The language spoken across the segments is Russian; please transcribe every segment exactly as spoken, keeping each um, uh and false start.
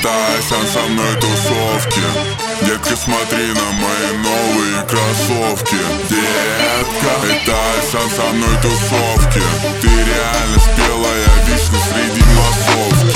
Это Асан со мной тусовки. Детка, смотри на мои новые кроссовки. Детка, это Асан со мной тусовки. Ты реально спелая вишня среди массовки.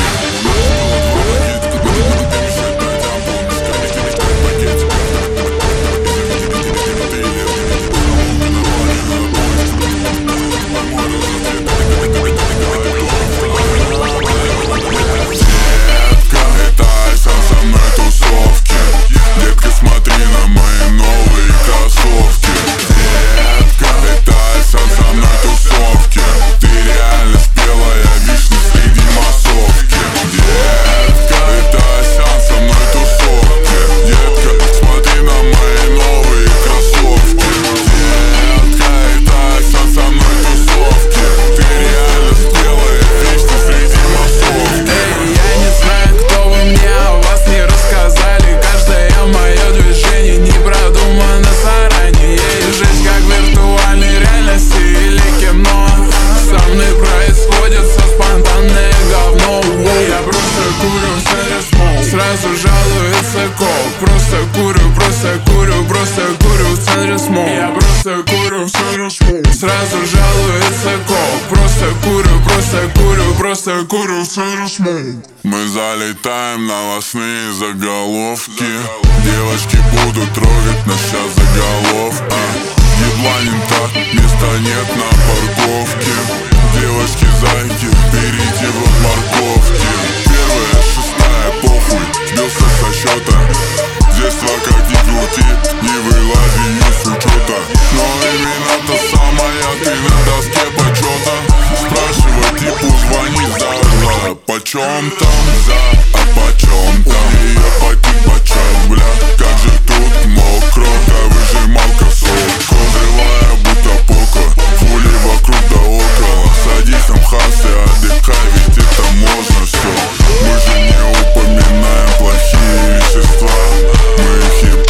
Сразу жалуется кол. Просто курю, просто курю, просто курю в центре смол. Я просто курю в центре смол. Сразу жалуется кол. Просто курю, просто курю, просто курю в центре смол. Мы залетаем на новостные заголовки. Девочки будут трогать нас сейчас заголовки. Ебланин так, места нет на парковке. Девочки, зайки, берите вот морковки. Первая, шестая, похуй, сбился со счета. Детство как ни крути, не вылази из учета. Но именно-то самая, ты на доске почета. Спрашивай, типу, звони за, за. Почем там за, а почем там? И я пойти почем, бля, как же тут мокро. Да выжималка сока, взрывая будто поко. Фули вокруг да около. Садись там хасы, отдыхай, ведь это можно все. Мы же не упоминаем плохие вещества. Мы хип,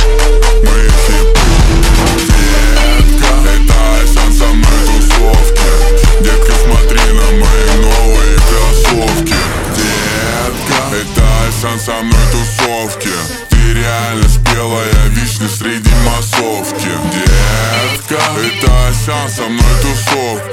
мы хип. Детка, это Асан со мной тусовки. Детка, смотри на мои новые кроссовки. Детка, это Асан со мной тусовки. Ты реально спелая вишня среди массовки. Детка, это Асан со мной тусовки.